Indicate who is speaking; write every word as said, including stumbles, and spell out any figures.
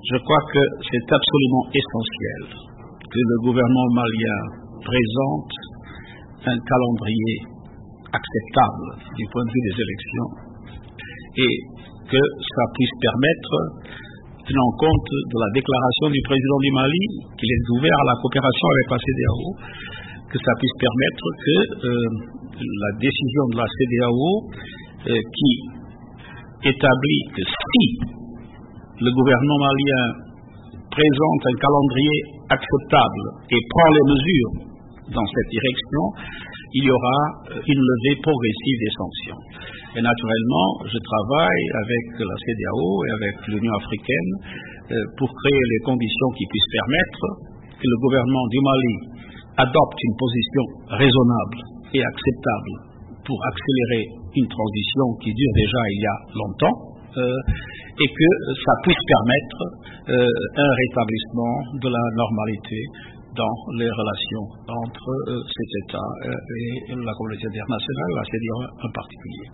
Speaker 1: Je crois que c'est absolument essentiel que le gouvernement malien présente un calendrier acceptable du point de vue des élections et que ça puisse permettre, tenant compte de la déclaration du président du Mali, qu'il est ouvert à la coopération avec la C E D E A O, que ça puisse permettre que euh, la décision de la C E D E A O euh, qui établit que si le gouvernement malien présente un calendrier acceptable et prend les mesures dans cette direction, il y aura une levée progressive des sanctions. Et naturellement, je travaille avec la C E D E A O et avec l'Union africaine euh, pour créer les conditions qui puissent permettre que le gouvernement du Mali adopte une position raisonnable et acceptable pour accélérer une transition qui dure déjà il y a longtemps, euh, et que ça puisse permettre euh, un rétablissement de la normalité dans les relations entre euh, cet État euh, et la communauté internationale, la C E D E A O en particulier.